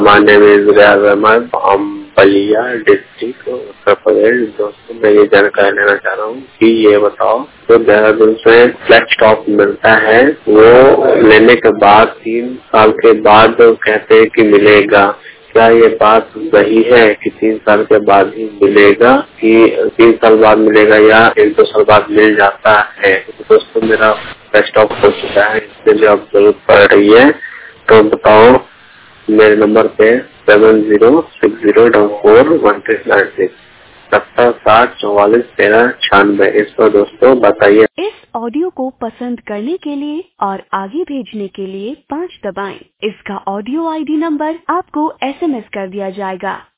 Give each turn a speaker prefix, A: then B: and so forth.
A: My name is Riyaz Ahmed from Ballia district Uttar Pradesh. दोस्तों मैं ये जानकारी लेना चाह रहा हूँ कि ये बताओ तो देहरादून से फ्लैट स्टॉक मिलता है, वो लेने के बाद 3 साल के बाद कहते हैं कि मिलेगा। क्या ये बात सही है कि 3 साल के बाद ही मिलेगा कि 3 साल बाद मिलेगा या 1-2 साल बाद मिल जाता है? तो दोस्तों मेरा फ्लैट स्टॉक हो चुका है, इसके लिए अब जरूरत पड़ रही है, तो बताओ मेरे नंबर पे 7060441396 7060441396 इस पर दोस्तों बताइए।
B: इस ऑडियो को पसंद करने के लिए और आगे भेजने के लिए 5 दबाएं। इसका ऑडियो आईडी नंबर आपको SMS कर दिया जाएगा।